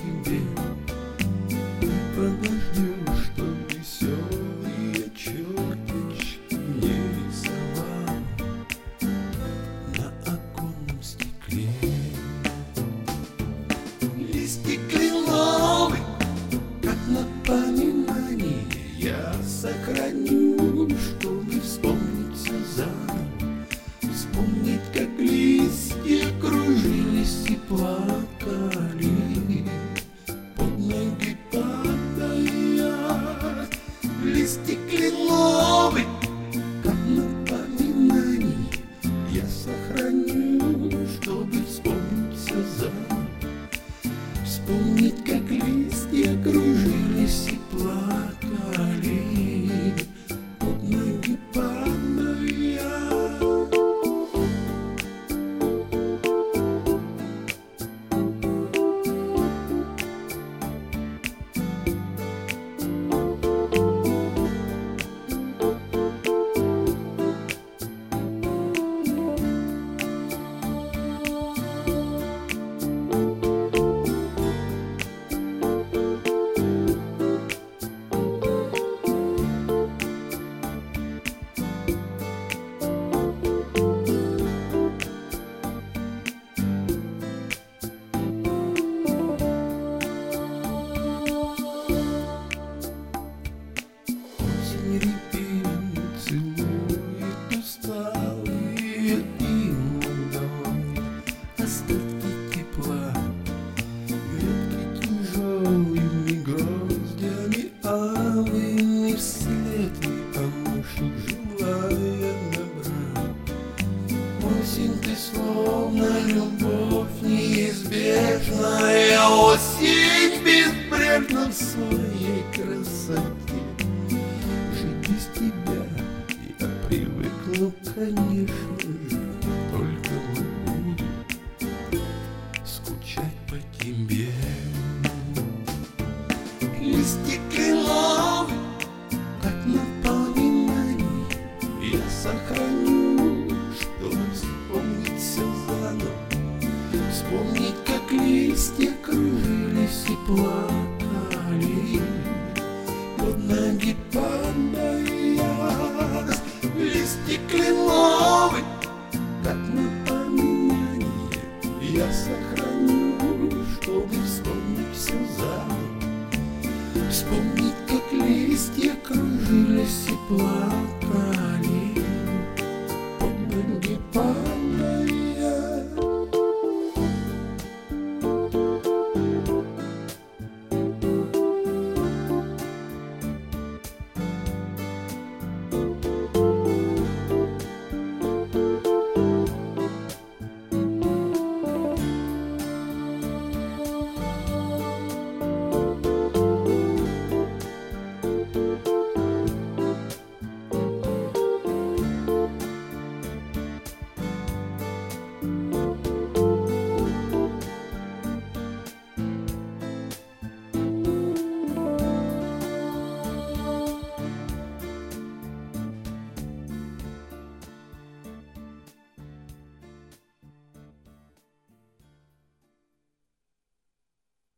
тебе. Ты подождешь, что веселые черточки не рисовал на оконном стекле. Листик кленовый, как напоминание, я сохраню, чтобы вспомнить заново. Вспомнить, как листья кружились и плакали, под ноги падая. Листик кленовый, как напоминание, я сохраню, чтобы вспомнить заново. Вспомнить, как листья кружились и плакали, под ноги падая. Целует усталые им ладони, остатки тепла, ветки тяжелыми гроздями алыми вслед, и помощник желая набрать. Осень, ты словно любовь неизбежная, осень безбрежна в своей красоте. Без тебя я привыкну, конечно же, только буду скучать по тебе. Листик кленовый, как напоминание, я сохраню, чтобы вспомнить все заново. Вспомнить, как листья кружились и плакали, под ноги падая. Листик кленовый, как напоминание, я сохраню, чтобы вспомнить все заново. Вспомнить, как листья кружились и плакали.